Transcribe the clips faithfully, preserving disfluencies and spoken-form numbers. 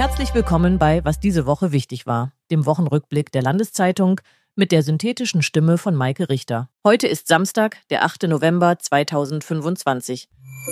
Herzlich willkommen bei Was diese Woche wichtig war, dem Wochenrückblick der Landeszeitung mit der synthetischen Stimme von Maike Richter. Heute ist Samstag, der achte November zweitausendfünfundzwanzig.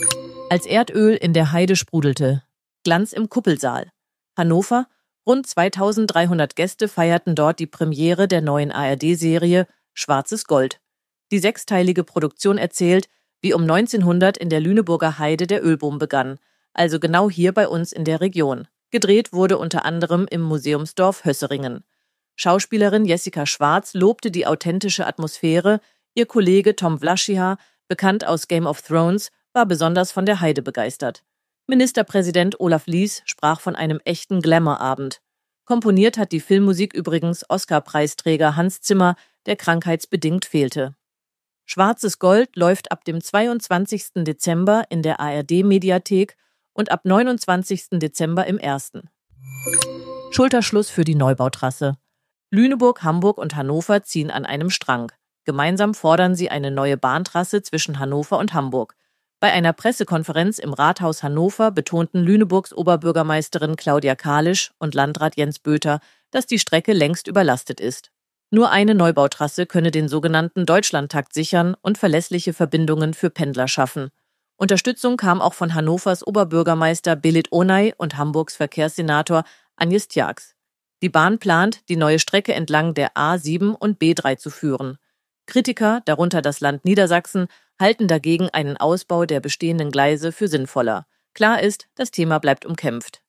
Als Erdöl in der Heide sprudelte. Glanz im Kuppelsaal. Hannover. Rund zweitausenddreihundert Gäste feierten dort die Premiere der neuen A R D-Serie Schwarzes Gold. Die sechsteilige Produktion erzählt, wie um neunzehnhundert in der Lüneburger Heide der Ölboom begann, also genau hier bei uns in der Region. Gedreht wurde unter anderem im Museumsdorf Hösseringen. Schauspielerin Jessica Schwarz lobte die authentische Atmosphäre, ihr Kollege Tom Wlaschiha, bekannt aus Game of Thrones, war besonders von der Heide begeistert. Ministerpräsident Olaf Lies sprach von einem echten Glamour-Abend. Komponiert hat die Filmmusik übrigens Oscar-Preisträger Hans Zimmer, der krankheitsbedingt fehlte. Schwarzes Gold läuft ab dem zweiundzwanzigsten Dezember in der A R D-Mediathek und ab neunundzwanzigsten Dezember im Ersten. Schulterschluss für die Neubautrasse. Lüneburg, Hamburg und Hannover ziehen an einem Strang. Gemeinsam fordern sie eine neue Bahntrasse zwischen Hannover und Hamburg. Bei einer Pressekonferenz im Rathaus Hannover betonten Lüneburgs Oberbürgermeisterin Claudia Kalisch und Landrat Jens Böter, dass die Strecke längst überlastet ist. Nur eine Neubautrasse könne den sogenannten Deutschlandtakt sichern und verlässliche Verbindungen für Pendler schaffen. Unterstützung kam auch von Hannovers Oberbürgermeister Belit Onay und Hamburgs Verkehrssenator Agnes Tjax. Die Bahn plant, die neue Strecke entlang der A sieben und B drei zu führen. Kritiker, darunter das Land Niedersachsen, halten dagegen einen Ausbau der bestehenden Gleise für sinnvoller. Klar ist, das Thema bleibt umkämpft.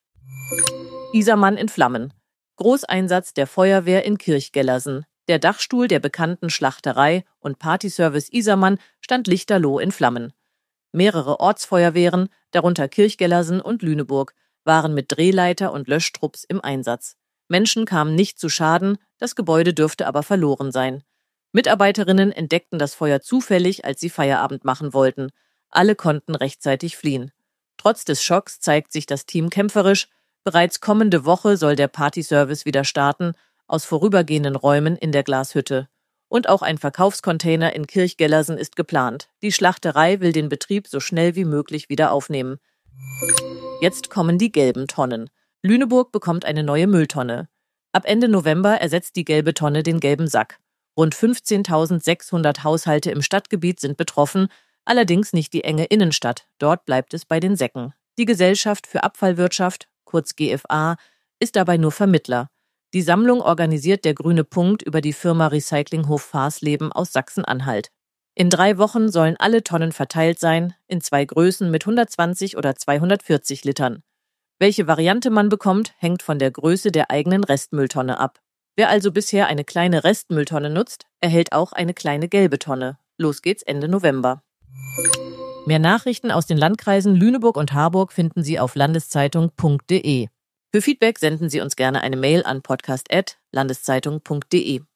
Isermann in Flammen. Großeinsatz der Feuerwehr in Kirchgellersen. Der Dachstuhl der bekannten Schlachterei und Partyservice Isermann stand lichterloh in Flammen. Mehrere Ortsfeuerwehren, darunter Kirchgellersen und Lüneburg, waren mit Drehleiter und Löschtrupps im Einsatz. Menschen kamen nicht zu Schaden, das Gebäude dürfte aber verloren sein. Mitarbeiterinnen entdeckten das Feuer zufällig, als sie Feierabend machen wollten. Alle konnten rechtzeitig fliehen. Trotz des Schocks zeigt sich das Team kämpferisch. Bereits kommende Woche soll der Partyservice wieder starten, aus vorübergehenden Räumen in der Glashütte. Und auch ein Verkaufscontainer in Kirchgellersen ist geplant. Die Schlachterei will den Betrieb so schnell wie möglich wieder aufnehmen. Jetzt kommen die gelben Tonnen. Lüneburg bekommt eine neue Mülltonne. Ab Ende November ersetzt die gelbe Tonne den gelben Sack. Rund fünfzehntausendsechshundert Haushalte im Stadtgebiet sind betroffen, allerdings nicht die enge Innenstadt. Dort bleibt es bei den Säcken. Die Gesellschaft für Abfallwirtschaft, kurz G F A, ist dabei nur Vermittler. Die Sammlung organisiert der Grüne Punkt über die Firma Recyclinghof Farsleben aus Sachsen-Anhalt. In drei Wochen sollen alle Tonnen verteilt sein, in zwei Größen mit hundertzwanzig oder zweihundertvierzig Litern. Welche Variante man bekommt, hängt von der Größe der eigenen Restmülltonne ab. Wer also bisher eine kleine Restmülltonne nutzt, erhält auch eine kleine gelbe Tonne. Los geht's Ende November. Mehr Nachrichten aus den Landkreisen Lüneburg und Harburg finden Sie auf landeszeitung punkt de. Für Feedback senden Sie uns gerne eine Mail an podcast at landeszeitung punkt de.